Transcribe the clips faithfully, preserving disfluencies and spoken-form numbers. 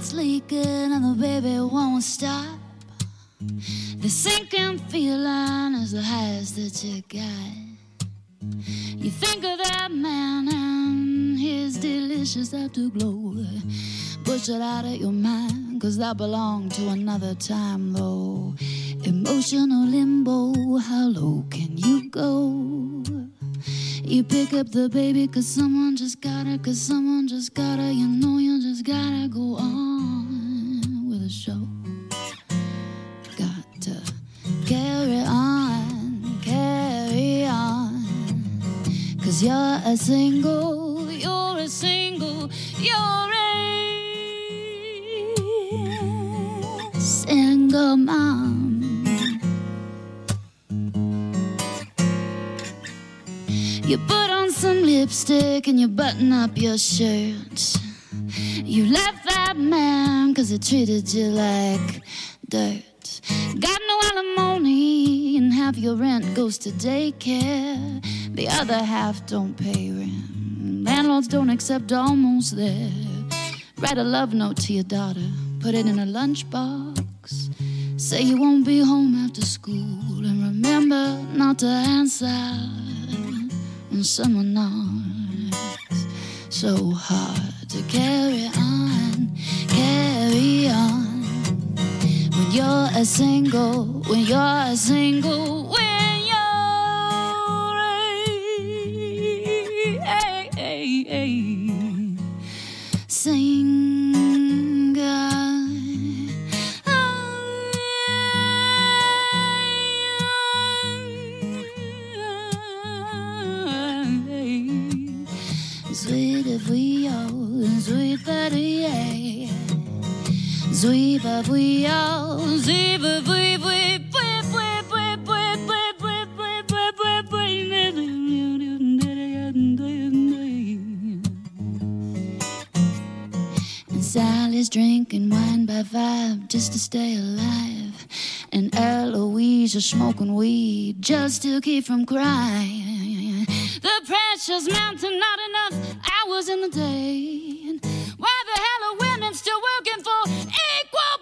heart's leaking and the baby won't stop. The sinking feeling is the highest that you got. You think of that man and his delicious afterglow. Push it out of your mind, cause that belonged to another time though. Emotional limbo, how low can you go? You pick up the baby cause someone just gotta, cause someone just gotta. You know you just gotta go on with the show. Got to carry on, carry on. Cause you're a single, you're a single, you're a single mom. You put on some lipstick and you button up your shirt. You left that man cause he treated you like dirt. Got no alimony and half your rent goes to daycare. The other half don't pay rent. Landlords don't accept almost there. Write a love note to your daughter, put it in a lunchbox. Say you won't be home after school, and remember not to answer when someone knocks. So hard to carry on, carry on. When you're a single, when you're a single, when you're a, a, a, a single. Sweet if we all, sweet buddy, yeah. Sweet if we all, sweet if we, we, and Sally's drinking wine by five just to stay alive, and Eloise is smoking weed just to keep from crying. The pressure's mounting, not enough hours in the day. And why the hell are women still working for equal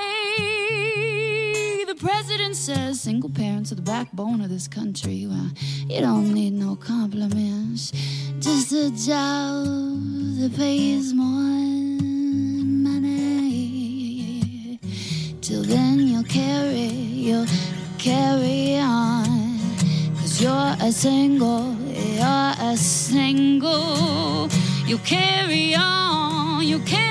pay? The president says single parents are the backbone of this country. Well, you don't need no compliments, just a job that pays more money. Till then you'll carry, you'll carry on. You're a single, you're a single. You carry on, you carry